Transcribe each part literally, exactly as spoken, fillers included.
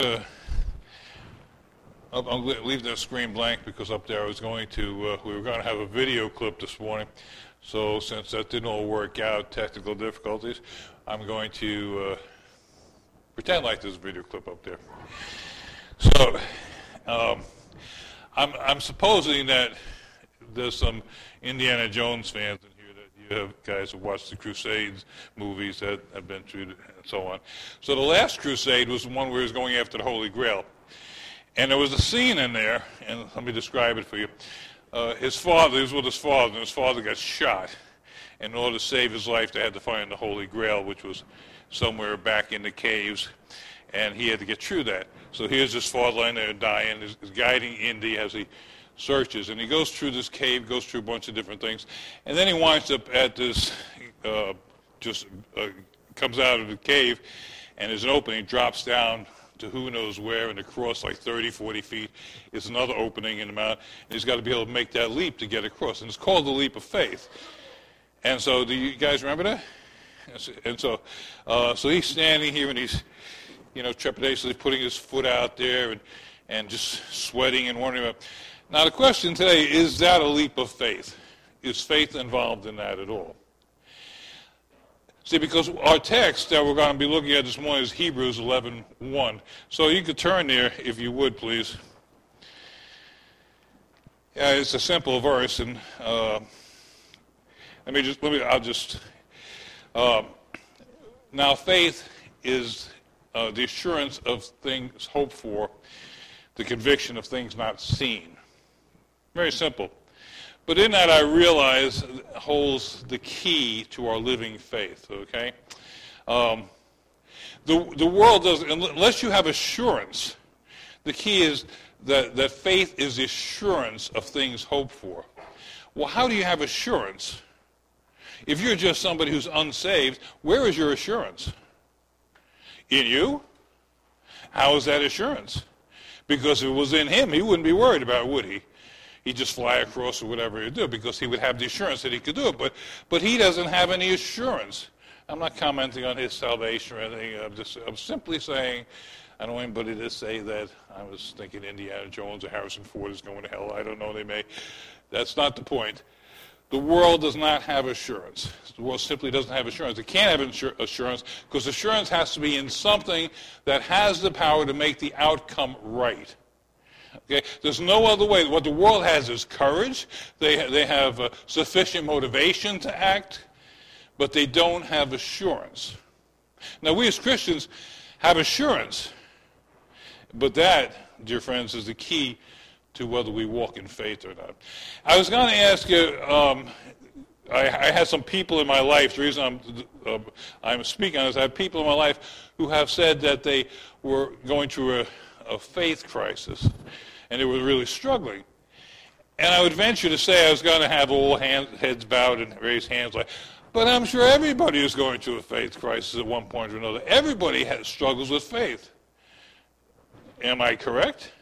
Uh, I'll, I'll leave the screen blank because up there I was going to, uh, we were going to have a video clip this morning. So since that didn't all work out, technical difficulties, I'm going to uh, pretend like there's a video clip up there. So um, I'm, I'm supposing that there's some Indiana Jones fans in here, that you have guys who watched the Crusades movies that have been through and so on. So the last Crusade was the one where he was going after the Holy Grail. And there was a scene in there, and let me describe it for you. Uh, his father, he was with his father, and his father got shot. In order to save his life, they had to find the Holy Grail, which was somewhere back in the caves, and he had to get through that. So here's his father lying there dying, is guiding Indy as he searches, and he goes through this cave, goes through a bunch of different things, and then he winds up at this, uh, just uh, comes out of the cave, and there's an opening, drops down to who knows where, and across like thirty, forty feet is another opening in the mountain, and he's got to be able to make that leap to get across, and it's called the leap of faith. And so, do you guys remember that? And so, uh, so he's standing here, and he's, you know, trepidatiously putting his foot out there, and, and just sweating and wondering about. Now, the question today, is that a leap of faith? Is faith involved in that at all? See, because our text that we're going to be looking at this morning is Hebrews eleven one. So you could turn there, if you would, please. Yeah, it's a simple verse, and uh, let me just let me. I'll just. Uh, now, faith is uh, the assurance of things hoped for, the conviction of things not seen. Very simple. But in that, I realize holds the key to our living faith, okay? Um, the, the world doesn't, unless you have assurance, the key is that, that faith is the assurance of things hoped for. Well, how do you have assurance? If you're just somebody who's unsaved, where is your assurance? In you? How is that assurance? Because if it was in him, he wouldn't be worried about it, would he? He'd just fly across or whatever he'd do because he would have the assurance that he could do it. But but he doesn't have any assurance. I'm not commenting on his salvation or anything. I'm just I'm simply saying, I don't want anybody to say that I was thinking Indiana Jones or Harrison Ford is going to hell. I don't know, they may. That's not the point. The world does not have assurance. The world simply doesn't have assurance. It can't have insur- assurance because assurance has to be in something that has the power to make the outcome right. Okay, there's no other way. What the world has is courage. They they have uh, sufficient motivation to act, but they don't have assurance. Now, we as Christians have assurance, but that, dear friends, is the key to whether we walk in faith or not. I was going to ask you. Um, I, I had some people in my life. The reason I'm uh, I'm speaking on this, I have people in my life who have said that they were going through a a faith crisis, and they were really struggling. And I would venture to say I was going to have all hands, heads bowed and raise hands like, but I'm sure everybody is going through a faith crisis at one point or another. Everybody has struggles with faith. Am I correct?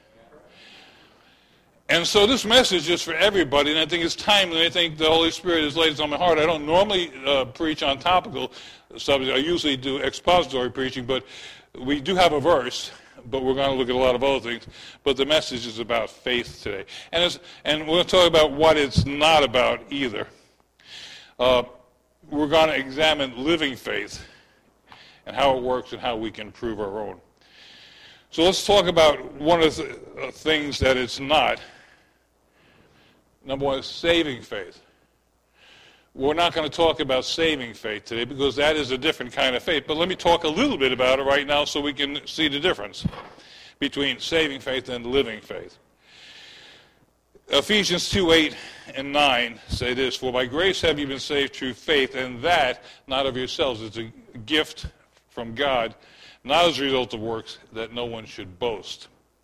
And so this message is for everybody, and I think it's timely. I think the Holy Spirit has laid it on my heart. I don't normally uh, preach on topical subjects. I usually do expository preaching, but we do have a verse, but we're going to look at a lot of other things. But the message is about faith today. And, it's, and we're going to talk about what it's not about either. Uh, we're going to examine living faith and how it works and how we can improve our own. So let's talk about one of the uh, things that it's not. Number one is saving faith. We're not going to talk about saving faith today because that is a different kind of faith. But let me talk a little bit about it right now so we can see the difference between saving faith and living faith. Ephesians two, eight and nine say this, for by grace have you been saved through faith, and that not of yourselves. It's a gift from God, not as a result of works, that no one should boast.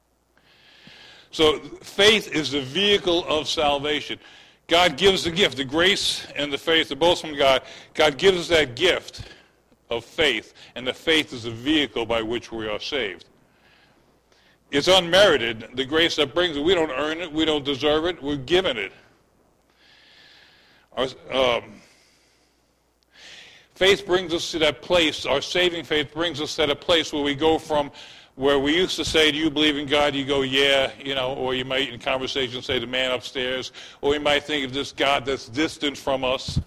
So faith is the vehicle of salvation. God gives the gift. The grace and the faith are both from God. God gives us that gift of faith, and the faith is the vehicle by which we are saved. It's unmerited. The grace that brings it, we don't earn it. We don't deserve it. We're given it. Our, um, faith brings us to that place. Our saving faith brings us to that place where we go from where we used to say, do you believe in God? You go, yeah, you know, or you might in conversation say the man upstairs, or you might think of this God that's distant from us.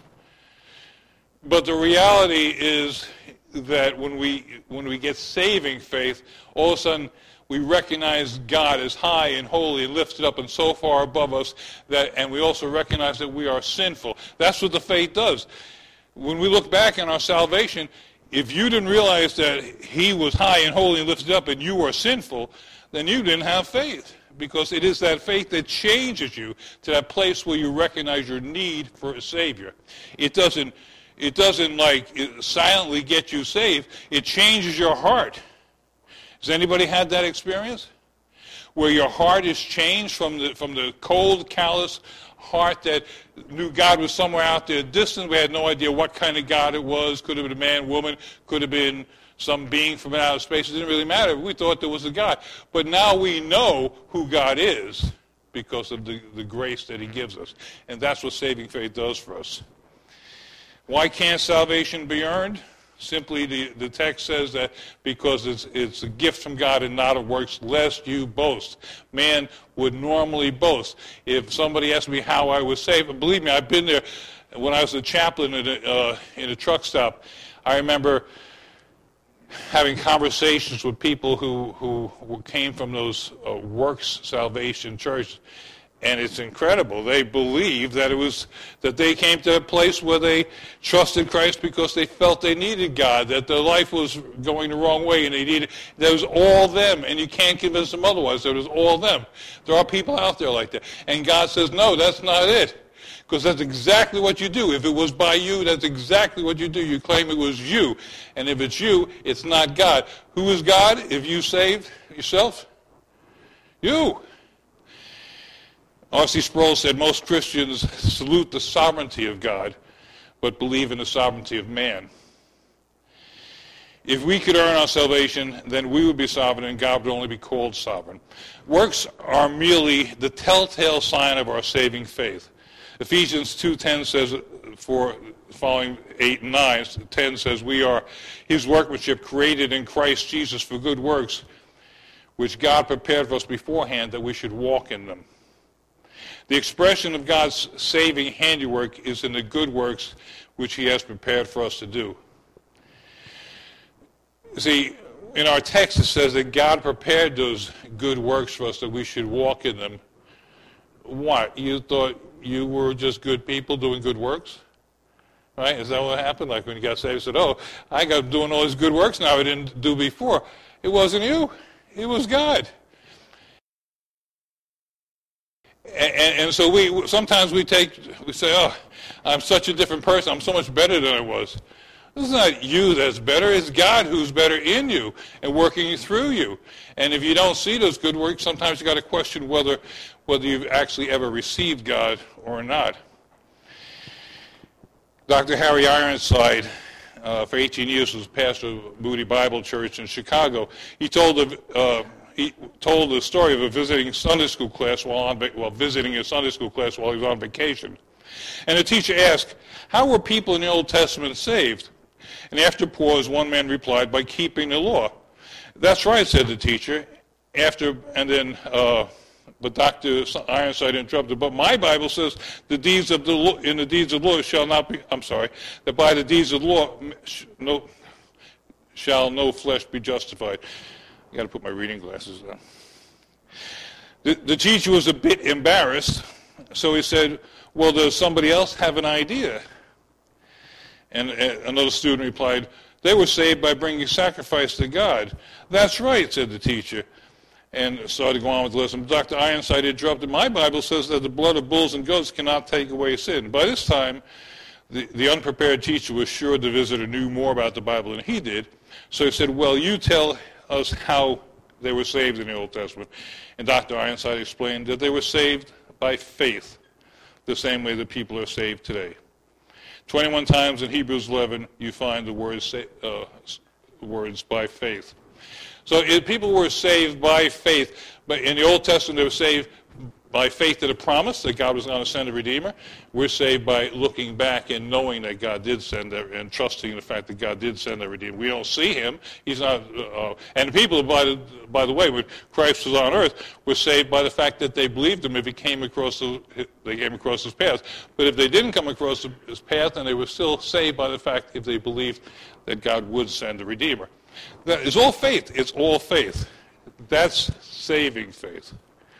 But the reality is that when we when we get saving faith, all of a sudden we recognize God as high and holy and lifted up and so far above us, that, and we also recognize that we are sinful. That's what the faith does. When we look back on our salvation, if you didn't realize that he was high and holy and lifted up and you were sinful, then you didn't have faith. Because it is that faith that changes you to that place where you recognize your need for a Savior. It doesn't, it doesn't like silently get you saved. It changes your heart. Has anybody had that experience? Where your heart is changed from the, from the cold, callous heart that knew God was somewhere out there distant. We had no idea what kind of God it was. Could have been a man, woman, could have been some being from outer space. It didn't really matter. We thought there was a God. But now we know who God is because of the, the grace that he gives us. And that's what saving faith does for us. Why can't salvation be earned? Simply, the, the text says that because it's, it's a gift from God and not of works, lest you boast. Man would normally boast. If somebody asked me how I was saved, believe me, I've been there. When I was a chaplain in a, uh, in a truck stop, I remember having conversations with people who, who, who came from those uh, works salvation churches. And it's incredible. They believed that it was that they came to a place where they trusted Christ because they felt they needed God, that their life was going the wrong way, and they needed. There was all them, and you can't convince them otherwise. There was all them. There are people out there like that, and God says, no, that's not it, because that's exactly what you do. If it was by you, that's exactly what you do. You claim it was you, and if it's you, it's not God. Who is God? If you saved yourself, you. R C Sproul said most Christians salute the sovereignty of God, but believe in the sovereignty of man. If we could earn our salvation, then we would be sovereign and God would only be called sovereign. Works are merely the telltale sign of our saving faith. Ephesians two ten says, for following eight and nine, ten says, we are his workmanship created in Christ Jesus for good works, which God prepared for us beforehand that we should walk in them. The expression of God's saving handiwork is in the good works which he has prepared for us to do. See, in our text it says that God prepared those good works for us that we should walk in them. What? You thought you were just good people doing good works? Right? Is that what happened? Like when you got saved, you said, oh, I got doing all these good works now I didn't do before. It wasn't you. It was God. And, and so we sometimes we take we say, oh, I'm such a different person. I'm so much better than I was. It's not you that's better. It's God who's better in you and working through you. And if you don't see those good works, sometimes you got to question whether whether you've actually ever received God or not. Doctor Harry Ironside, uh, for eighteen years, was pastor of Moody Bible Church in Chicago. He told of uh, He told the story of a visiting Sunday school class while on while visiting a Sunday school class while he was on vacation. And the teacher asked, how were people in the Old Testament saved? And after a pause, one man replied, by keeping the law. That's right, said the teacher. After and then, uh, but Doctor Ironside interrupted, but my Bible says the deeds of the law, in the deeds of the law shall not be, I'm sorry, that by the deeds of the law no, shall no flesh be justified. I got to put my reading glasses on. The, the teacher was a bit embarrassed, so he said, well, does somebody else have an idea? And uh, another student replied, they were saved by bringing sacrifice to God. That's right, said the teacher, and started going on with the lesson. Doctor Ironside interrupted, my Bible says that the blood of bulls and goats cannot take away sin. By this time, the, the unprepared teacher was sure the visitor knew more about the Bible than he did, so he said, well, you tell us how they were saved in the Old Testament. And Doctor Ironside explained that they were saved by faith, the same way that people are saved today. twenty-one times in Hebrews eleven, you find the words, uh, words by faith. So if people were saved by faith, but in the Old Testament they were saved by faith to the promise that God was going to send a Redeemer. We're saved by looking back and knowing that God did send that, and trusting in the fact that God did send a Redeemer. We don't see him. He's not. Uh, and people, by the, by the way, when Christ was on earth, were saved by the fact that they believed him if he came across the, they came across his path. But if they didn't come across his path, then they were still saved by the fact if they believed that God would send a Redeemer. That is all faith. It's all faith. That's saving faith.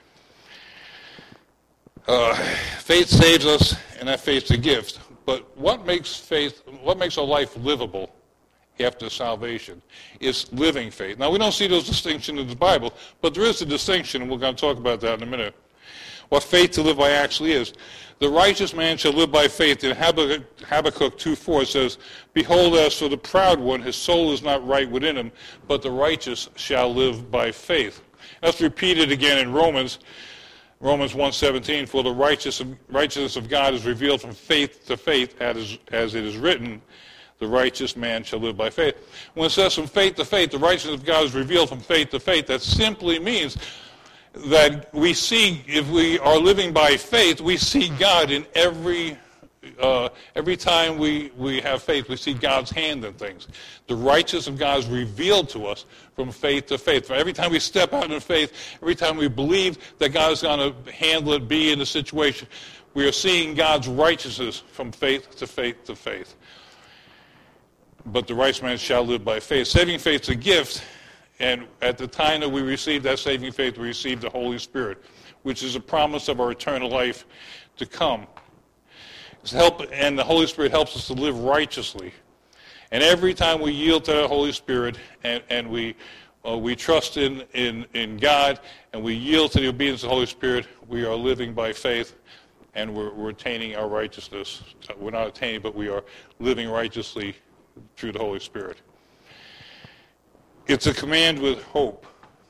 Uh, faith saves us, and that faith's a gift. But what makes faith, what makes our life livable after salvation is living faith. Now, we don't see those distinctions in the Bible, but there is a distinction, and we're going to talk about that in a minute. What faith to live by actually is. The righteous man shall live by faith. In Habakkuk two four it says, "Behold, as for the proud one, his soul is not right within him, but the righteous shall live by faith." That's repeated again in Romans. Romans one seventeen, "For the righteous, righteousness of God is revealed from faith to faith, as, as it is written, the righteous man shall live by faith." When it says from faith to faith, the righteousness of God is revealed from faith to faith, that simply means that we see, if we are living by faith, we see God in every uh, every time we, we have faith, we see God's hand in things. The righteousness of God is revealed to us from faith to faith. Every time we step out in faith, every time we believe that God is going to handle it, be in the situation, we are seeing God's righteousness from faith to faith to faith. But the righteous man shall live by faith. Saving faith is a gift, and at the time that we receive that saving faith, we receive the Holy Spirit, which is a promise of our eternal life to come. It's help, and the Holy Spirit helps us to live righteously. And every time we yield to the Holy Spirit and, and we uh, we trust in, in, in God and we yield to the obedience of the Holy Spirit, we are living by faith and we're, we're attaining our righteousness. We're not attaining, but we are living righteously through the Holy Spirit. It's a command with hope.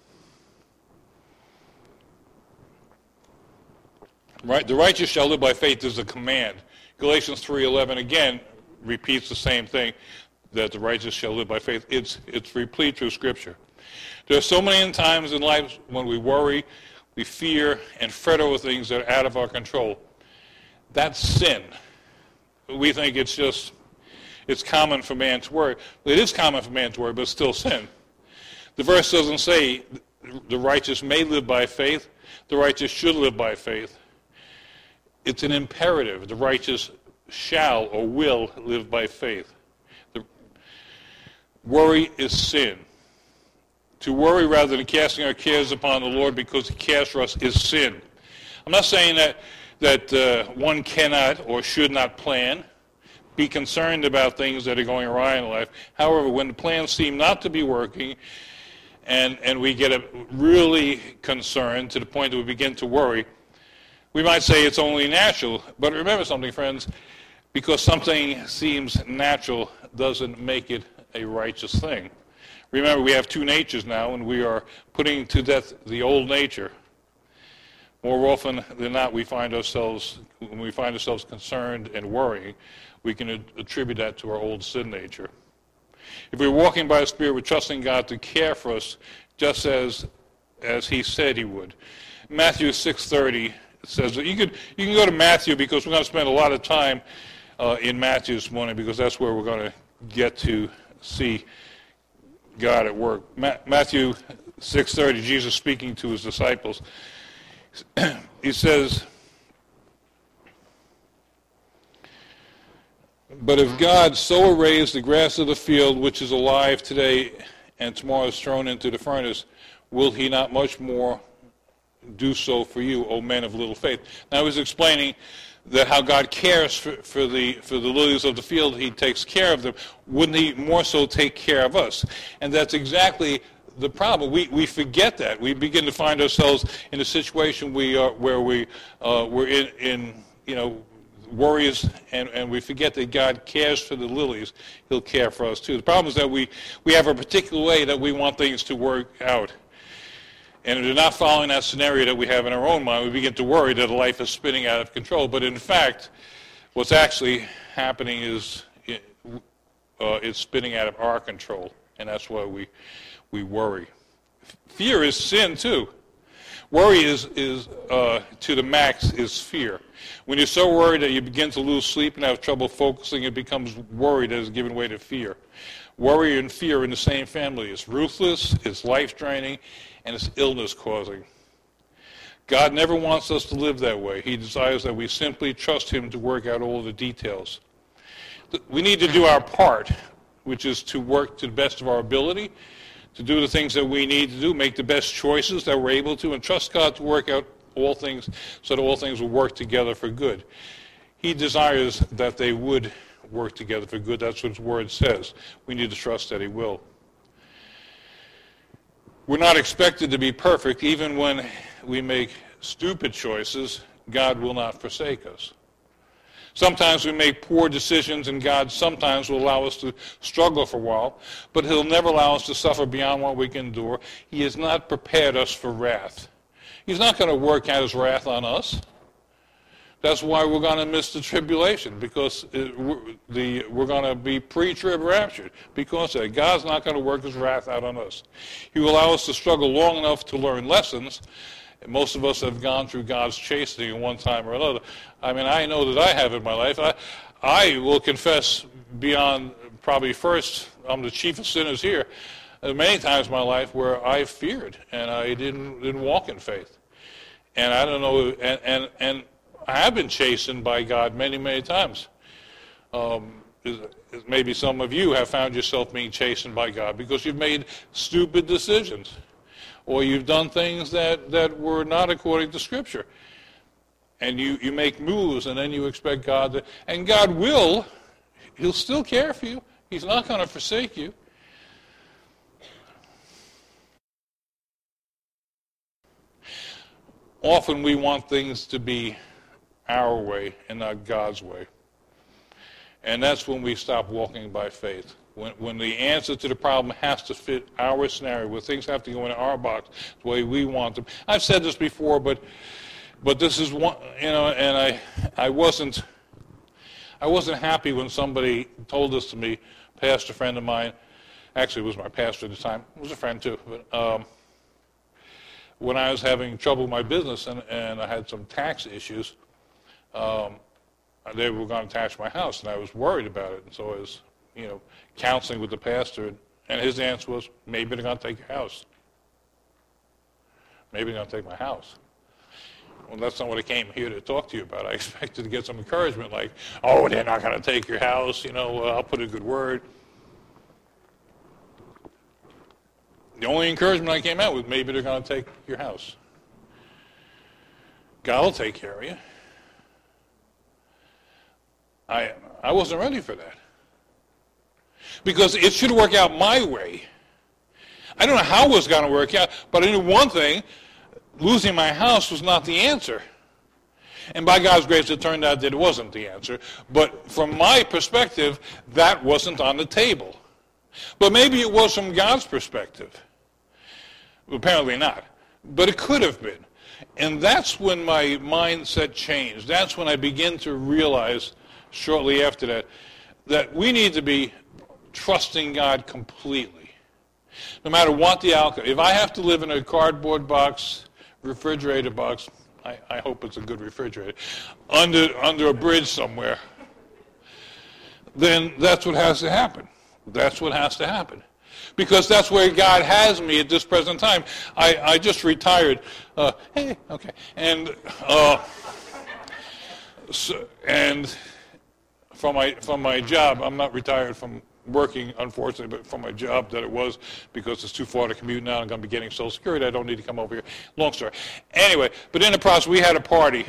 Right? The righteous shall live by faith is a command. Galatians three eleven again repeats the same thing, that the righteous shall live by faith. It's it's replete through Scripture. There are so many times in life when we worry, we fear, and fret over things that are out of our control. That's sin. We think it's just, it's common for man to worry. It is common for man to worry, but it's still sin. The verse doesn't say the righteous may live by faith. The righteous should live by faith. It's an imperative. The righteous shall or will live by faith. The worry is sin. To worry rather than casting our cares upon the Lord because he cares for us is sin. I'm not saying that, that uh, one cannot or should not plan, be concerned about things that are going awry in life. However, when the plans seem not to be working and, and we get a, really concerned to the point that we begin to worry, we might say it's only natural, but remember something, friends, because something seems natural doesn't make it a righteous thing. Remember, we have two natures now, and we are putting to death the old nature. More often than not, we find ourselves, when we find ourselves concerned and worrying, we can attribute that to our old sin nature. If we're walking by the Spirit, we're trusting God to care for us just as, as he said he would. Matthew six thirty says that you could you can go to Matthew because we're going to spend a lot of time uh, in Matthew this morning because that's where we're going to get to see God at work. Ma- Matthew six thirty, Jesus speaking to his disciples, he says, "But if God so arrays the grass of the field, which is alive today and tomorrow is thrown into the furnace, will he not much more do so for you, O men of little faith?" Now, I was explaining that how God cares for, for the for the lilies of the field. He takes care of them. Wouldn't he more so take care of us? And that's exactly the problem. We we forget that. We begin to find ourselves in a situation we are where we uh, we're in, in you know worries, and, and we forget that God cares for the lilies. He'll care for us too. The problem is that we we have a particular way that we want things to work out. And if we're not following that scenario that we have in our own mind, we begin to worry that life is spinning out of control. But in fact, what's actually happening is it, uh, it's spinning out of our control, and that's why we we worry. Fear is sin too. Worry is, is uh, to the max, is fear. When you're so worried that you begin to lose sleep and have trouble focusing, it becomes worry that is given way to fear. Worry and fear are in the same family. It's ruthless, it's life-draining, and it's illness-causing. God never wants us to live that way. He desires that we simply trust him to work out all the details. We need to do our part, which is to work to the best of our ability, to do the things that we need to do, make the best choices that we're able to, and trust God to work out all things so that all things will work together for good. He desires that they would work together for good. That's what his word says. We need to trust that he will. We're not expected to be perfect. Even when we make stupid choices, God will not forsake us. Sometimes we make poor decisions, and God sometimes will allow us to struggle for a while, but he'll never allow us to suffer beyond what we can endure. He has not prepared us for wrath. He's not going to work out his wrath on us. That's why we're going to miss the tribulation, because it, we're, the, we're going to be pre-trib raptured, because of that. God's not going to work his wrath out on us. He will allow us to struggle long enough to learn lessons. And most of us have gone through God's chastening at one time or another. I mean, I know that I have in my life. I, I will confess beyond probably first, I'm the chief of sinners here, uh, many times in my life where I feared and I didn't, didn't walk in faith. And I don't know, and, and, and I have been chastened by God many, many times. Um, maybe some of you have found yourself being chastened by God because you've made stupid decisions, or you've done things that, that were not according to Scripture. And you, you make moves, and then you expect God to, and God will, he'll still care for you. He's not going to forsake you. Often we want things to be our way and not God's way. And that's when we stop walking by faith. When, when the answer to the problem has to fit our scenario, where things have to go in our box the way we want them. I've said this before, but but this is one, you know, and I I wasn't I wasn't happy when somebody told this to me, a pastor friend of mine, actually it was my pastor at the time, it was a friend too, but um, when I was having trouble with my business and, and I had some tax issues, um, they were going to tax my house, and I was worried about it. And so I was, you know, counseling with the pastor, and his answer was, maybe they're going to take your house. Maybe they're going to take my house. Well, that's not what I came here to talk to you about. I expected to get some encouragement, like, oh, they're not going to take your house, you know, uh, I'll put a good word. The only encouragement I came out with, maybe they're going to take your house. God will take care of you. I I wasn't ready for that. Because it should work out my way. I don't know how it was going to work out, but I knew one thing, losing my house was not the answer. And by God's grace, it turned out that it wasn't the answer. But from my perspective, that wasn't on the table. But maybe it was from God's perspective. Apparently not. But it could have been. And that's when my mindset changed. That's when I began to realize, shortly after that, that we need to be trusting God completely. No matter what the outcome. If I have to live in a cardboard box, refrigerator box, I, I hope it's a good refrigerator, under, under a bridge somewhere, then that's what has to happen. That's what has to happen. Because that's where God has me at this present time. I, I just retired. Uh, hey, okay. And uh, so, and from my from my job, I'm not retired from working, unfortunately, but from my job that it was, because it's too far to commute now. I'm going to be getting Social Security. I don't need to come over here. Long story. Anyway, but in the process, we had a party.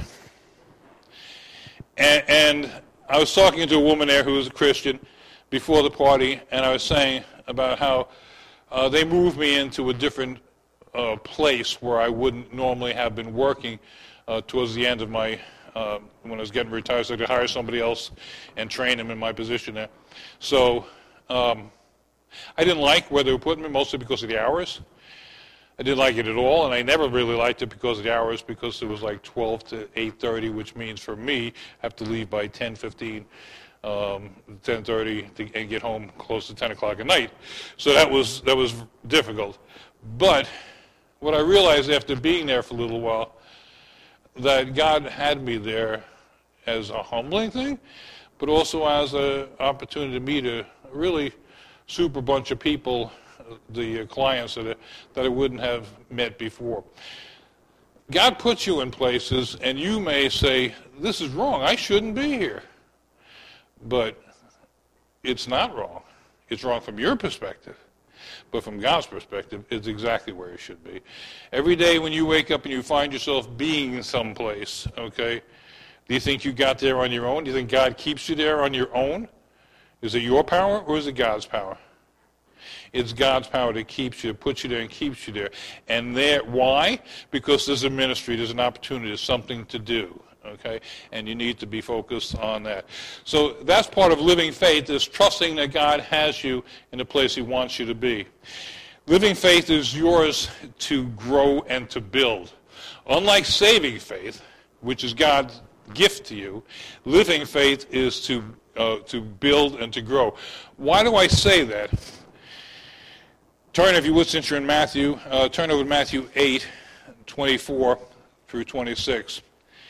And, and I was talking to a woman there who was a Christian before the party, and I was saying about how uh, they moved me into a different uh, place where I wouldn't normally have been working uh, towards the end of my, uh, when I was getting retired, so I could hire somebody else and train them in my position there. So um, I didn't like where they were putting me, mostly because of the hours. I didn't like it at all, and I never really liked it because of the hours, because it was like twelve to eight thirty, which means for me, I have to leave by ten fifteen. Um, ten thirty to, and get home close to ten o'clock at night. So that was that was difficult. But what I realized after being there for a little while, that God had me there as a humbling thing, but also as an opportunity to meet a really super bunch of people, the clients that I, that I wouldn't have met before. God puts you in places, and you may say, this is wrong, I shouldn't be here. But it's not wrong. It's wrong from your perspective. But from God's perspective, it's exactly where it should be. Every day when you wake up and you find yourself being someplace, okay, do you think you got there on your own? Do you think God keeps you there on your own? Is it your power or is it God's power? It's God's power that keeps you, puts you there and keeps you there. And there, why? Because there's a ministry, there's an opportunity, there's something to do. Okay, and you need to be focused on that. So that's part of living faith, is trusting that God has you in the place he wants you to be. Living faith is yours to grow and to build. Unlike saving faith, which is God's gift to you, living faith is to uh, to build and to grow. Why do I say that? Turn, if you would, since you're in Matthew, uh, turn over to Matthew eight, twenty-four through twenty-six.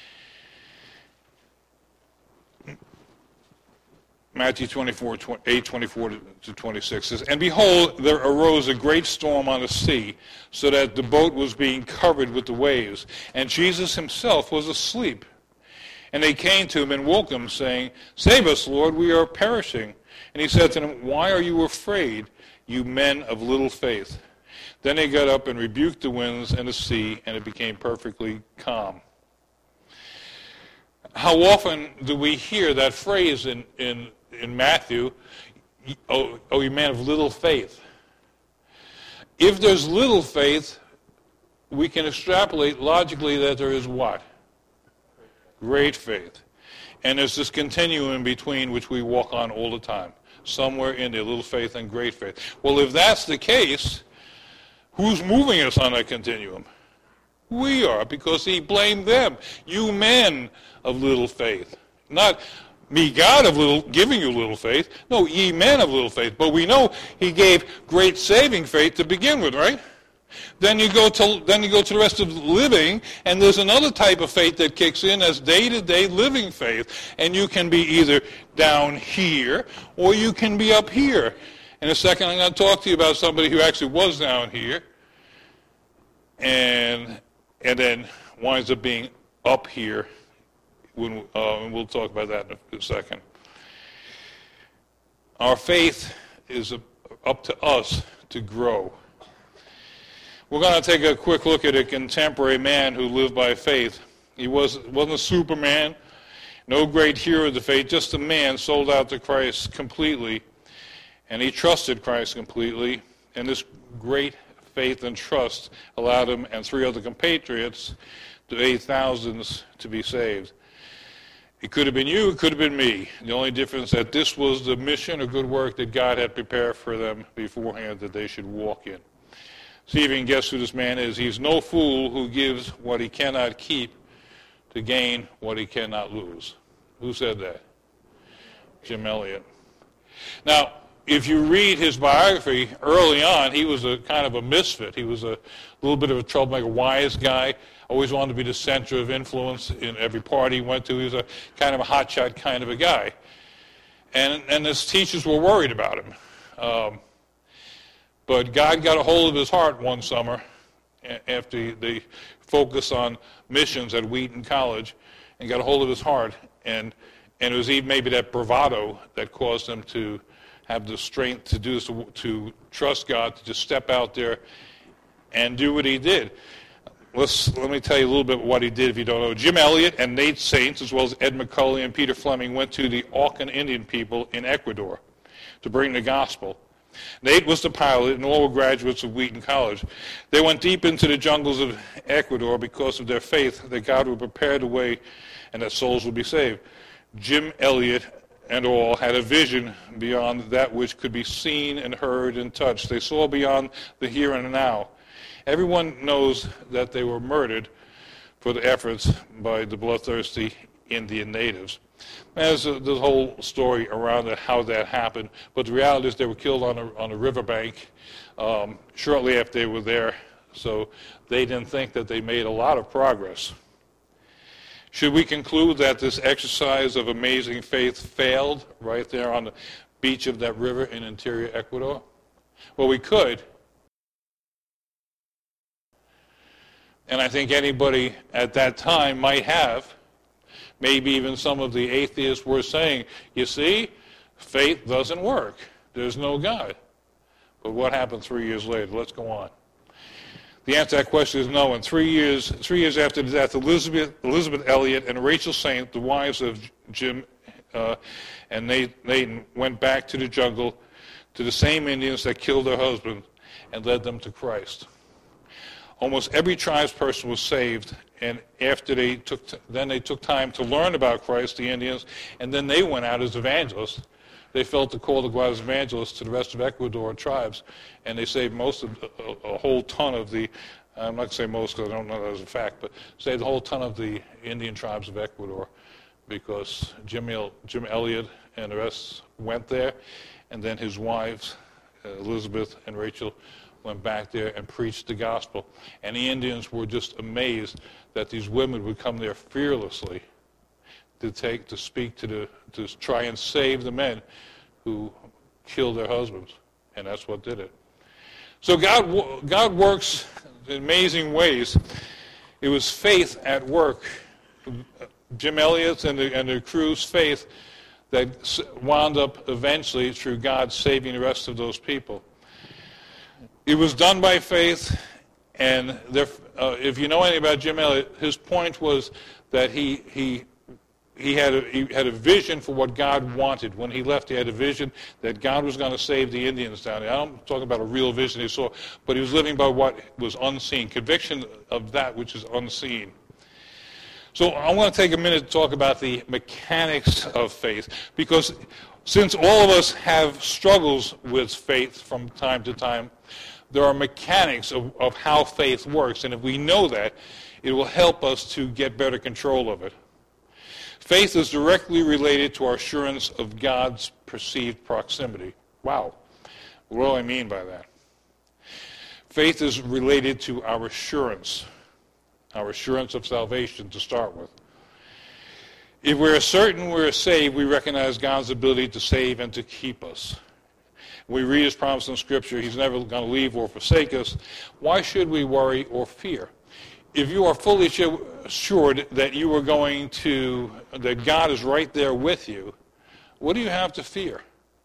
Matthew twenty-four, eight, twenty-four to twenty-six says, and behold, there arose a great storm on the sea, so that the boat was being covered with the waves, and Jesus himself was asleep. And they came to him and woke him, saying, save us, Lord, we are perishing. And he said to them, why are you afraid, you men of little faith? Then they got up and rebuked the winds and the sea, and it became perfectly calm. How often do we hear that phrase in, in, in Matthew, oh, oh, you man of little faith? If there's little faith, we can extrapolate logically that there is what? Great faith. And there's this continuum in between which we walk on all the time. Somewhere in there, little faith and great faith. Well, if that's the case, who's moving us on that continuum? We are, because he blamed them. You men of little faith. Not me, God of little, giving you little faith. No, ye men of little faith. But we know he gave great saving faith to begin with, right? Then you go to then you go to the rest of living, and there's another type of faith that kicks in as day-to-day living faith. And you can be either down here or you can be up here. In a second, I'm going to talk to you about somebody who actually was down here and and then winds up being up here. When, uh, and we'll talk about that in a second. Our faith is up to us to grow. We're going to take a quick look at a contemporary man who lived by faith. He was, wasn't a Superman, no great hero of the faith, just a man sold out to Christ completely. And he trusted Christ completely. And this great faith and trust allowed him and three other compatriots to aid thousands to be saved. It could have been you, it could have been me. The only difference that this was the mission or good work that God had prepared for them beforehand that they should walk in. See if you can guess who this man is. He's no fool who gives what he cannot keep to gain what he cannot lose. Who said that? Jim Elliot. Now, if you read his biography early on, he was a kind of a misfit. He was a little bit of a troublemaker, wise guy, always wanted to be the center of influence in every party he went to. He was a kind of a hotshot kind of a guy. And, and his teachers were worried about him. Um, But God got a hold of his heart one summer after they focused on missions at Wheaton College, and got a hold of his heart. And, and it was even maybe that bravado that caused him to have the strength to do this, to, to trust God, to just step out there and do what he did. Let's, let me tell you a little bit what he did if you don't know. Jim Elliot and Nate Saints, as well as Ed McCully and Peter Fleming, went to the Aucan Indian people in Ecuador to bring the gospel. Nate was the pilot, and all were graduates of Wheaton College. They went deep into the jungles of Ecuador because of their faith that God would prepare the way and that souls would be saved. Jim Elliot and all had a vision beyond that which could be seen and heard and touched. They saw beyond the here and now. Everyone knows that they were murdered for the efforts by the bloodthirsty Indian natives. There's a, the whole story around it, how that happened, but the reality is they were killed on a, on a riverbank um, shortly after they were there. So they didn't think that they made a lot of progress. Should we conclude that this exercise of amazing faith failed right there on the beach of that river in interior Ecuador? Well, we could. And I think anybody at that time might have. Maybe even some of the atheists were saying, you see, faith doesn't work. There's no God. But what happened three years later? Let's go on. The answer to that question is no. And three years, three years after the death, Elizabeth, Elizabeth Elliot and Rachel Saint, the wives of Jim uh, and Nathan, went back to the jungle to the same Indians that killed their husbands and led them to Christ. Almost every tribesperson was saved, and after they took, t- then they took time to learn about Christ, the Indians, and then they went out as evangelists. They felt the call to go out as evangelists to the rest of Ecuador tribes, and they saved most of, a, a whole ton of the, I'm not going to say most because I don't know that as a fact, but saved a whole ton of the Indian tribes of Ecuador because Jim, El, Jim Elliot and the rest went there, and then his wives, uh, Elizabeth and Rachel, went back there and preached the gospel. And the Indians were just amazed that these women would come there fearlessly to take, to speak to the, to try and save the men who killed their husbands. And that's what did it. So God, God works in amazing ways. It was faith at work. Jim Elliot's and the, and the crew's faith that wound up eventually through God saving the rest of those people. It was done by faith, and there, uh, if you know anything about Jim Elliot, his point was that he he he had a, he had a vision for what God wanted. When he left, he had a vision that God was going to save the Indians down there. I'm talking about a real vision he saw, but he was living by what was unseen, conviction of that which is unseen. So I want to take a minute to talk about the mechanics of faith, because since all of us have struggles with faith from time to time, there are mechanics of, of how faith works, and if we know that, it will help us to get better control of it. Faith is directly related to our assurance of God's perceived proximity. Wow. What do I mean by that? Faith is related to our assurance, our assurance of salvation to start with. If we're certain we're saved, we recognize God's ability to save and to keep us. We read his promise in Scripture, he's never going to leave or forsake us. Why should we worry or fear? If you are fully assured that you are going to, that God is right there with you, what do you have to fear?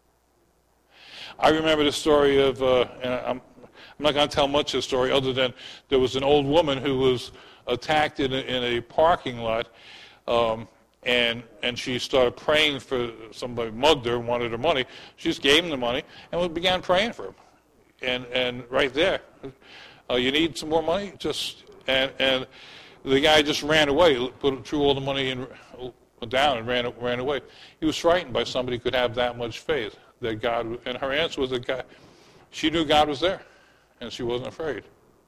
I remember the story of, uh, and I'm, I'm not going to tell much of the story other than there was an old woman who was attacked in a, in a parking lot, um, and and she started praying for somebody, mugged her and wanted her money. She just gave him the money and we began praying for him. And and right there, uh, you need some more money? Just and and the guy just ran away, put threw all the money in, down and ran ran away. He was frightened by somebody who could have that much faith that God. And her answer was that God, she knew God was there, and she wasn't afraid.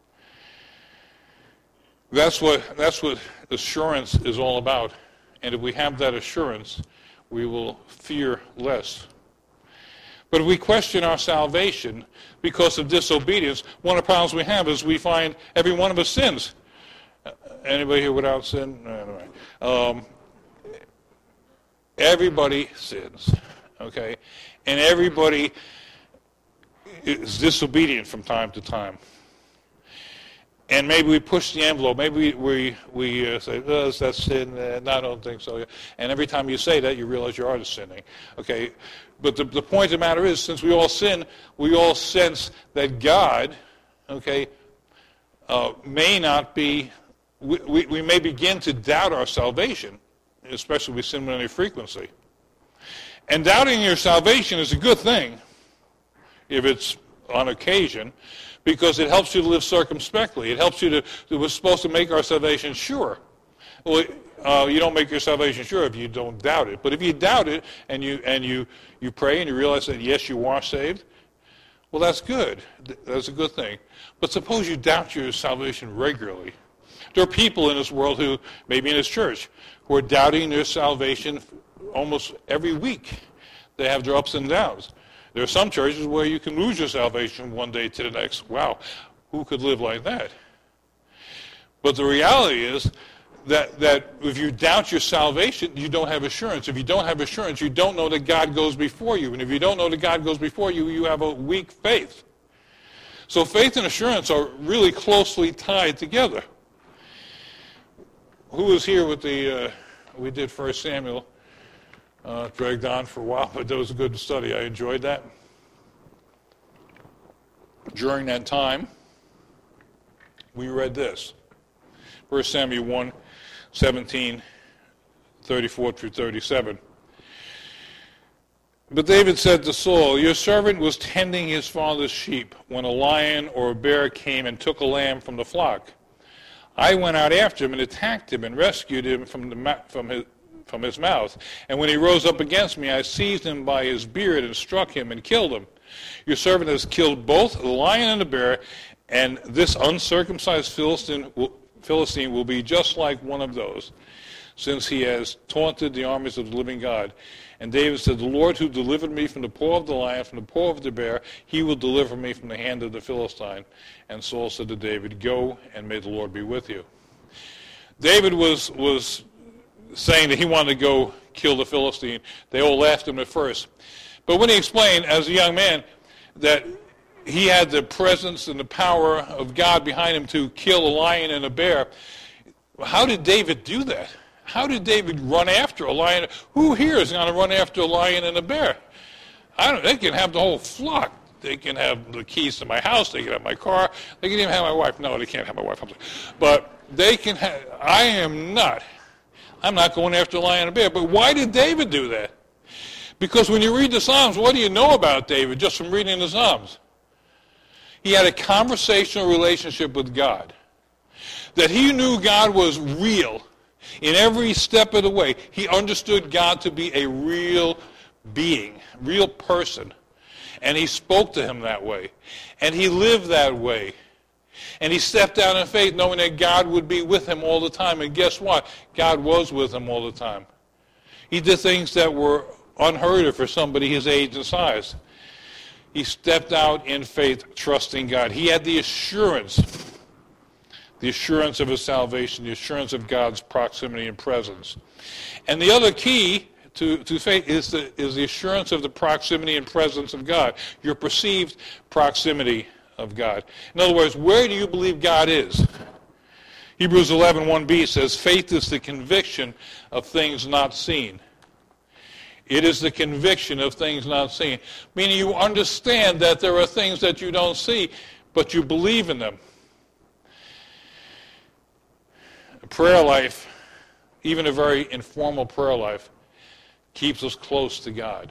That's what that's what assurance is all about. And if we have that assurance, we will fear less. But if we question our salvation because of disobedience, one of the problems we have is we find every one of us sins. Anybody here without sin? No, no. Um, everybody sins, okay? And everybody is disobedient from time to time. And maybe we push the envelope. Maybe we we, we uh, say, oh, that's sin. Uh, no, I don't think so. And every time you say that, you realize you are sinning. Okay, but the, the point of the matter is, since we all sin, we all sense that God, okay, uh, may not be, we, we, we may begin to doubt our salvation, especially if we sin with any frequency. And doubting your salvation is a good thing if it's on occasion, because it helps you to live circumspectly. It helps you to, we're supposed to make our salvation sure. Well, uh, you don't make your salvation sure if you don't doubt it. But if you doubt it and you and you, you pray and you realize that, yes, you are saved, well, that's good. That's a good thing. But suppose you doubt your salvation regularly. There are people in this world who, maybe in this church, who are doubting their salvation almost every week. They have their ups and downs. There are some churches where you can lose your salvation one day to the next. Wow, who could live like that? But the reality is that, that if you doubt your salvation, you don't have assurance. If you don't have assurance, you don't know that God goes before you. And if you don't know that God goes before you, you have a weak faith. So faith and assurance are really closely tied together. Who was here with the, uh, we did First Samuel, uh, dragged on for a while, but that was a good study. I enjoyed that. During that time, we read this. First Samuel one, seventeen, thirty-four through thirty-seven. But David said to Saul, your servant was tending his father's sheep when a lion or a bear came and took a lamb from the flock. I went out after him and attacked him and rescued him from, the, from, his, from his mouth. And when he rose up against me, I seized him by his beard and struck him and killed him. Your servant has killed both the lion and the bear, and this uncircumcised Philistine will, Philistine will be just like one of those, since he has taunted the armies of the living God. And David said, the Lord who delivered me from the paw of the lion, from the paw of the bear, he will deliver me from the hand of the Philistine. And Saul said to David, go, and may the Lord be with you. David was, was saying that he wanted to go kill the Philistine. They all laughed at him at first. But when he explained, as a young man, that he had the presence and the power of God behind him to kill a lion and a bear, how did David do that? How did David run after a lion? Who here is going to run after a lion and a bear? I don't. They can have the whole flock. They can have the keys to my house. They can have my car. They can even have my wife. No, they can't have my wife. But they can have. I am not. I'm not going after a lion and a bear. But why did David do that? Because when you read the Psalms, what do you know about David just from reading the Psalms? He had a conversational relationship with God. That he knew God was real. In every step of the way, he understood God to be a real being, real person. And he spoke to him that way. And he lived that way. And he stepped out in faith knowing that God would be with him all the time. And guess what? God was with him all the time. He did things that were unheard of for somebody his age and size. He stepped out in faith, trusting God. He had the assurance The assurance of his salvation, the assurance of God's proximity and presence. And the other key to, to faith is the, is the assurance of the proximity and presence of God, your perceived proximity of God. In other words, where do you believe God is? Hebrews eleven one b says, faith is the conviction of things not seen. It is the conviction of things not seen. Meaning you understand that there are things that you don't see, but you believe in them. Prayer life, even a very informal prayer life, keeps us close to God.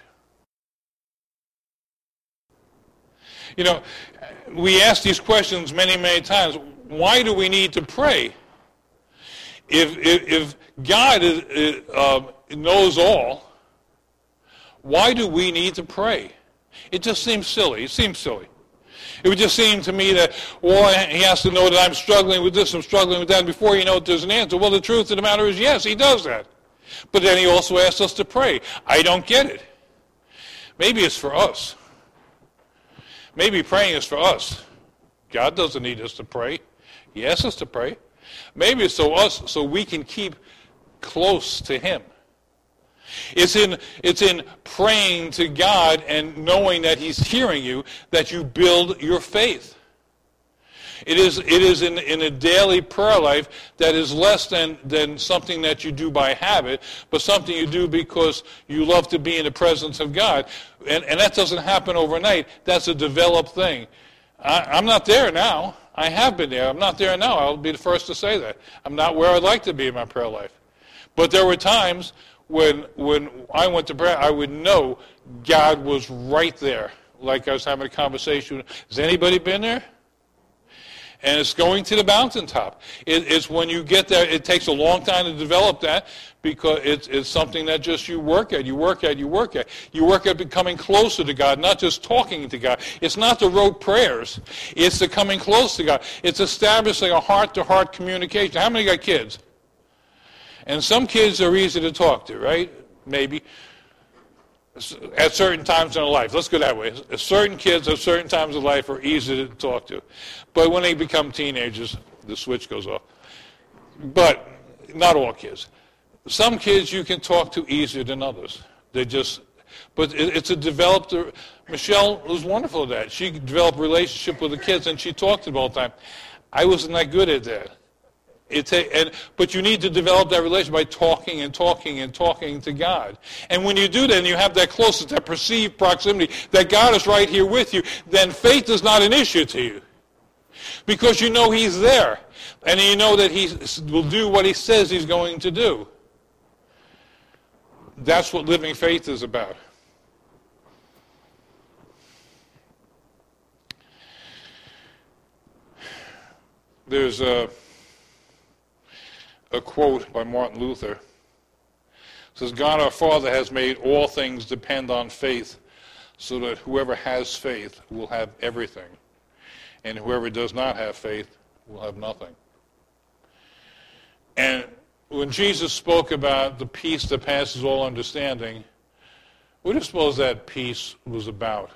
You know, we ask these questions many, many times. Why do we need to pray? If, if, if God is, uh, knows all, why do we need to pray? It just seems silly. It seems silly. It would just seem to me that, well, he has to know that I'm struggling with this, I'm struggling with that, and before you know it, there's an answer. Well, the truth of the matter is, yes, he does that. But then he also asks us to pray. I don't get it. Maybe it's for us. Maybe praying is for us. God doesn't need us to pray. He asks us to pray. Maybe it's so us, so we can keep close to him. It's in, it's in praying to God and knowing that he's hearing you that you build your faith. It is, it is in, in a daily prayer life that is less than, than something that you do by habit, but something you do because you love to be in the presence of God. And, and that doesn't happen overnight. That's a developed thing. I, I'm not there now. I have been there. I'm not there now. I'll be the first to say that. I'm not where I'd like to be in my prayer life. But there were times When when I went to prayer, I would know God was right there. Like I was having a conversation. Has anybody been there? And it's going to the mountaintop. It, it's when you get there, it takes a long time to develop that because it's, it's something that just you work at, you work at, you work at. You work at becoming closer to God, not just talking to God. It's not the rote prayers. It's the coming close to God. It's establishing a heart-to-heart communication. How many got kids? And some kids are easy to talk to, right? Maybe. At certain times in their life. Let's go that way. Certain kids at certain times of life are easy to talk to. But when they become teenagers, the switch goes off. But not all kids. Some kids you can talk to easier than others. They just, but it, it's a developed, Michelle was wonderful at that. She developed a relationship with the kids and she talked to them all the time. I wasn't that good at that. It ta- and, but you need to develop that relationship by talking and talking and talking to God. And when you do that and you have that closeness, that perceived proximity, that God is right here with you, then faith is not an issue to you. Because you know he's there. And you know that he will do what he says he's going to do. That's what living faith is about. There's a, a quote by Martin Luther. It says, God our Father has made all things depend on faith, so that whoever has faith will have everything, and whoever does not have faith will have nothing. And when Jesus spoke about the peace that passes all understanding, what do you suppose that peace was about?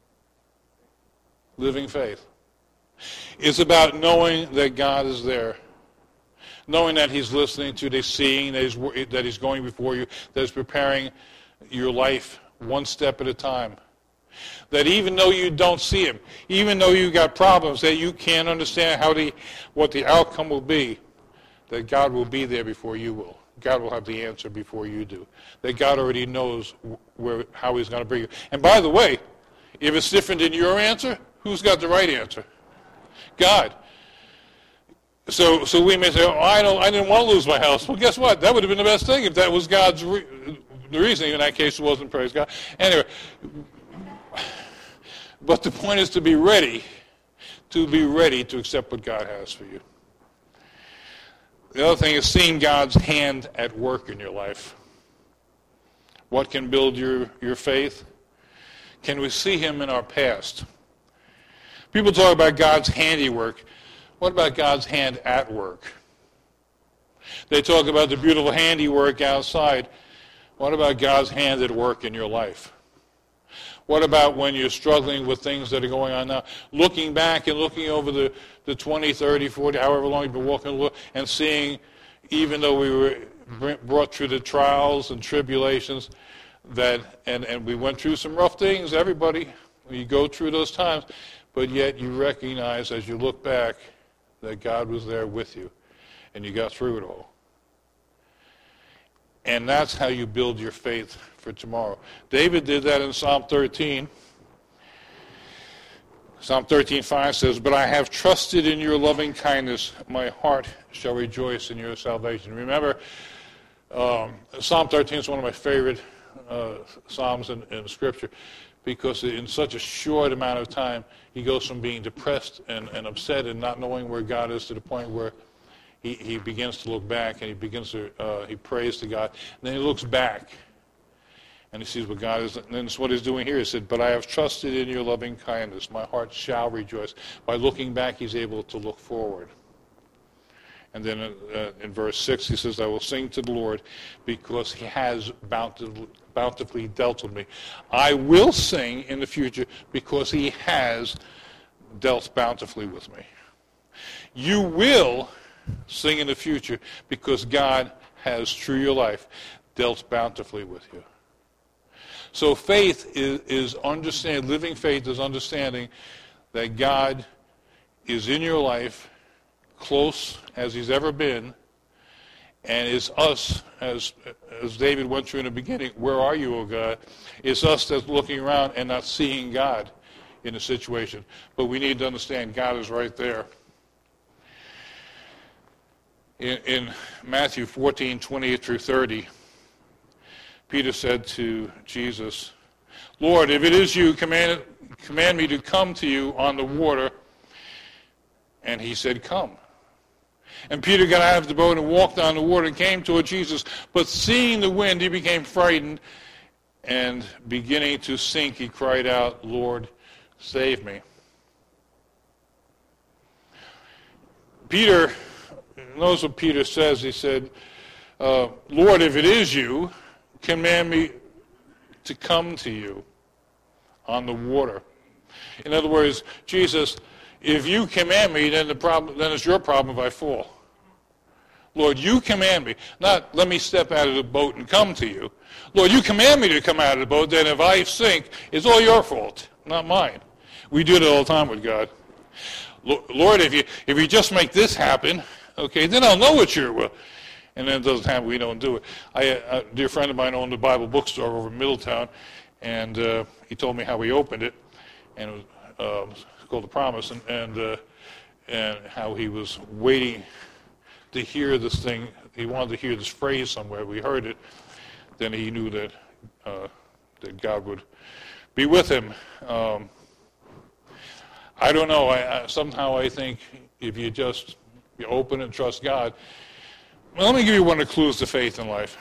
Living faith. It's about knowing that God is there, knowing that he's listening to you, that he's seeing, that he's, that he's going before you, that he's preparing your life one step at a time. That even though you don't see him, even though you got problems that you can't understand how the, what the outcome will be, that God will be there before you will. God will have the answer before you do. That God already knows where, how he's going to bring you. And by the way, if it's different than your answer, who's got the right answer? God. So so we may say, oh, I don't, I didn't want to lose my house. Well, guess what? That would have been the best thing if that was God's re- the reasoning. In that case, it wasn't, praise God. Anyway, but the point is to be ready, to be ready to accept what God has for you. The other thing is seeing God's hand at work in your life. What can build your, your faith? Can we see him in our past? People talk about God's handiwork. What about God's hand at work? They talk about the beautiful handiwork outside. What about God's hand at work in your life? What about when you're struggling with things that are going on now? Looking back and looking over the, the twenty, thirty, forty, however long you've been walking, and seeing, even though we were brought through the trials and tribulations, that and, and we went through some rough things, everybody, you go through those times, but yet you recognize as you look back that God was there with you, and you got through it all. And that's how you build your faith for tomorrow. David did that in Psalm thirteen. Psalm thirteen five says, but I have trusted in your loving kindness. My heart shall rejoice in your salvation. Remember, um, Psalm thirteen is one of my favorite uh, Psalms in, in Scripture, because in such a short amount of time, he goes from being depressed and, and upset and not knowing where God is to the point where he, he begins to look back and he begins to, uh, he prays to God. And then he looks back and he sees what God is. And then it's what he's doing here. He said, but I have trusted in your loving kindness. My heart shall rejoice. By looking back, he's able to look forward. And then uh, in verse six, he says, I will sing to the Lord because he has bountifully, bountifully dealt with me. I will sing in the future because he has dealt bountifully with me. You will sing in the future because God has, through your life, dealt bountifully with you. So faith is, is understanding, living faith is understanding that God is in your life, close as he's ever been, and it's us, as as David went through in the beginning, where are you, O God? It's us that's looking around and not seeing God in the situation. But we need to understand God is right there. In, in Matthew fourteen, twenty-eight through thirty, Peter said to Jesus, Lord, if it is you, command, command me to come to you on the water. And he said, come. And Peter got out of the boat and walked on the water and came toward Jesus. But seeing the wind, he became frightened, and beginning to sink, he cried out, Lord, save me. Peter, notice what Peter says. He said, uh, Lord, if it is you, command me to come to you on the water. In other words, Jesus, if you command me, then the problem, then it's your problem if I fall. Lord, you command me. Not let me step out of the boat and come to you. Lord, you command me to come out of the boat, then if I sink, it's all your fault, not mine. We do it all the time with God. Lord, if you if you just make this happen, okay, then I'll know it's your will. And then it doesn't happen, we don't do it. I, a dear friend of mine owned a Bible bookstore over in Middletown, and uh, he told me how he opened it, and it was uh, called The Promise, and and, uh, and how he was waiting to hear this thing. He wanted to hear this phrase somewhere. We heard it. Then he knew that uh, that God would be with him. Um, I don't know. I, I, somehow I think if you just you open and trust God. Well, let me give you one of the clues to faith in life.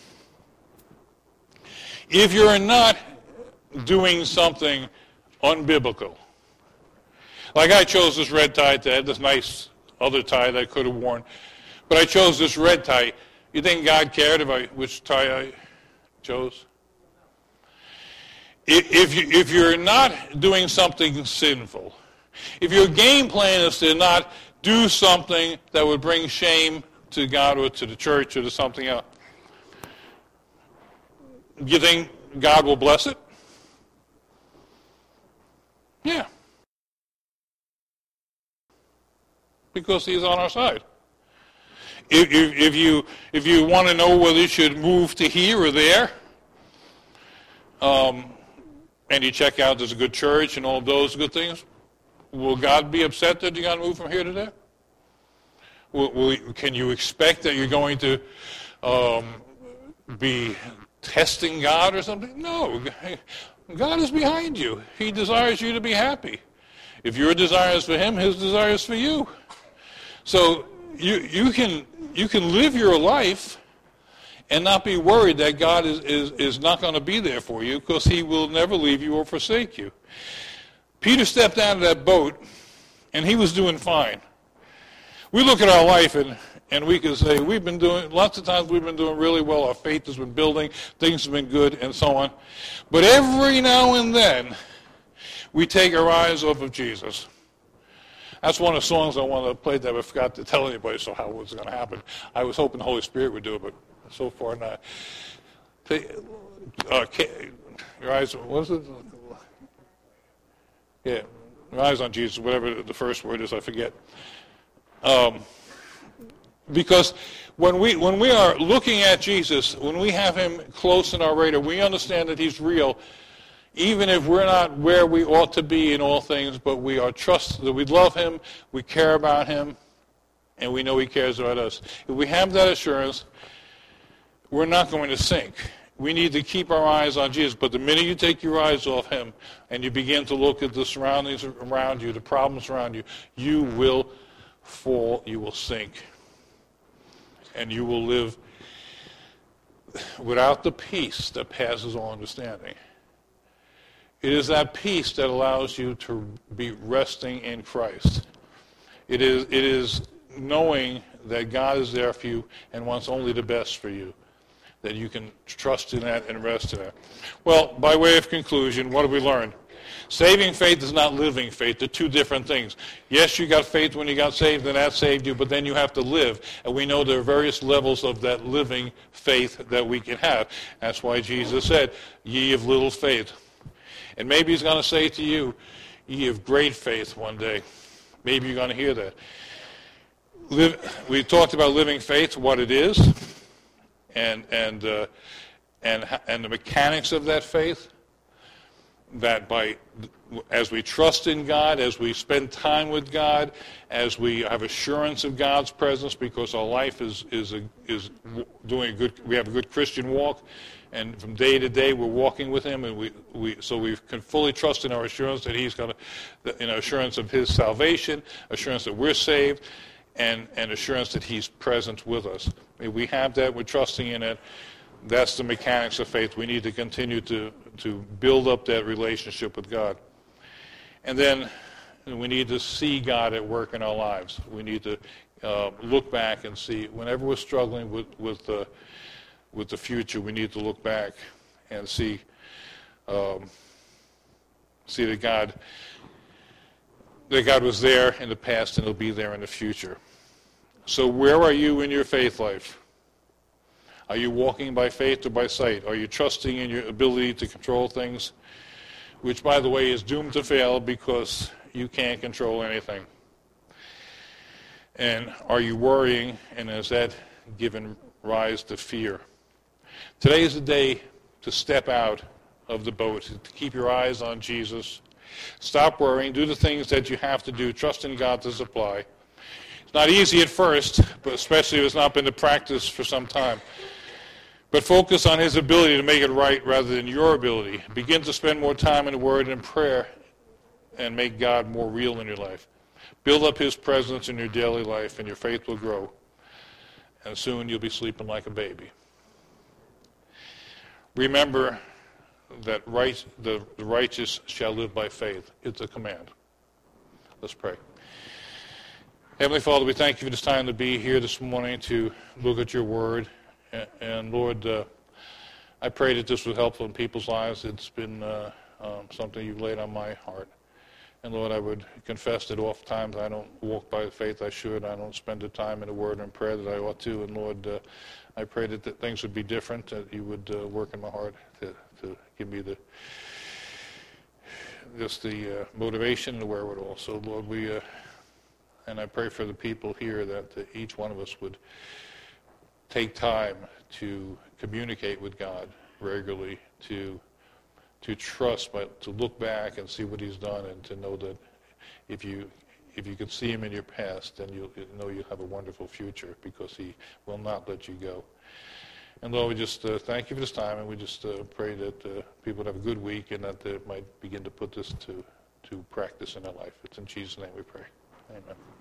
If you're not doing something unbiblical, like I chose this red tie to have this nice other tie that I could have worn, but I chose this red tie. You think God cared about which tie I chose? If, you, if you're not doing something sinful, if your game plan is to not do something that would bring shame to God or to the church or to something else, do you think God will bless it? Yeah. Because he's on our side. If, if, if you if you want to know whether you should move to here or there, um, and you check out there's a good church and all those good things, will God be upset that you got to move from here to there? Will, will, can you expect that you're going to um, be testing God or something? No. God is behind you. He desires you to be happy. If your desire is for him, his desire is for you. So you you can you can live your life and not be worried that God is, is, is not going to be there for you, because he will never leave you or forsake you. Peter stepped out of that boat, and he was doing fine. We look at our life, and, and we can say, we've been doing, lots of times we've been doing really well. Our faith has been building. Things have been good, and so on. But every now and then, we take our eyes off of Jesus. That's one of the songs I wanted to play that I forgot to tell anybody, so how it was going to happen. I was hoping the Holy Spirit would do it, but so far not. Take, uh, your eyes, what was it? Yeah, your eyes on Jesus, whatever the first word is, I forget. Um, because when we when we are looking at Jesus, when we have him close in our radar, we understand that he's real, even if we're not where we ought to be in all things, but we are trust that we love him, we care about him, and we know he cares about us. If we have that assurance, we're not going to sink. We need to keep our eyes on Jesus. But the minute you take your eyes off him and you begin to look at the surroundings around you, the problems around you, you will fall, you will sink. And you will live without the peace that passes all understanding. It is that peace that allows you to be resting in Christ. It is, it is knowing that God is there for you and wants only the best for you, that you can trust in that and rest in that. Well, by way of conclusion, what have we learned? Saving faith is not living faith. They're two different things. Yes, you got faith when you got saved, and that saved you, but then you have to live. And we know there are various levels of that living faith that we can have. That's why Jesus said, ye of little faith. And maybe he's going to say to you, ye of great faith one day. Maybe you're going to hear that. Live, we talked about living faith, what it is, and and uh, and and the mechanics of that faith. That by as we trust in God, as we spend time with God, as we have assurance of God's presence, because our life is is a, is doing a good, we have a good Christian walk, and from day to day we're walking with Him, and we, we so we can fully trust in our assurance that He's going to, in our assurance of His salvation, assurance that we're saved, and and assurance that He's present with us. If we have that, we're trusting in it. That's the mechanics of faith. We need to continue to, to build up that relationship with God. And then we need to see God at work in our lives. We need to uh, look back and see, whenever we're struggling with with, uh, with the future, we need to look back and see um, see that God that God was there in the past and He'll be there in the future. So where are you in your faith life? Are you walking by faith or by sight? Are you trusting in your ability to control things? Which, by the way, is doomed to fail because you can't control anything. And are you worrying, and has that given rise to fear? Today is the day to step out of the boat, to keep your eyes on Jesus. Stop worrying. Do the things that you have to do. Trust in God to supply. It's not easy at first, but especially if it's not been to practice for some time. But focus on his ability to make it right rather than your ability. Begin to spend more time in the Word and prayer and make God more real in your life. Build up his presence in your daily life and your faith will grow. And soon you'll be sleeping like a baby. Remember that right, the, the righteous shall live by faith. It's a command. Let's pray. Heavenly Father, we thank you for this time to be here this morning to look at your word. And, and Lord, uh, I pray that this was helpful in people's lives. It's been uh, um, something you've laid on my heart. And Lord, I would confess that oftentimes I don't walk by the faith I should. I don't spend the time in the word and prayer that I ought to. And Lord, uh, I pray that, that things would be different, that you would uh, work in my heart to, to give me the just the uh, motivation and the wherewithal. So Lord, we... Uh, And I pray for the people here that uh, each one of us would take time to communicate with God regularly, to to trust, but to look back and see what he's done, and to know that if you if you could see him in your past, then you'll you know you'll have a wonderful future because he will not let you go. And Lord, we just uh, thank you for this time, and we just uh, pray that uh, people would have a good week and that they might begin to put this to, to practice in their life. It's in Jesus' name we pray. Amen.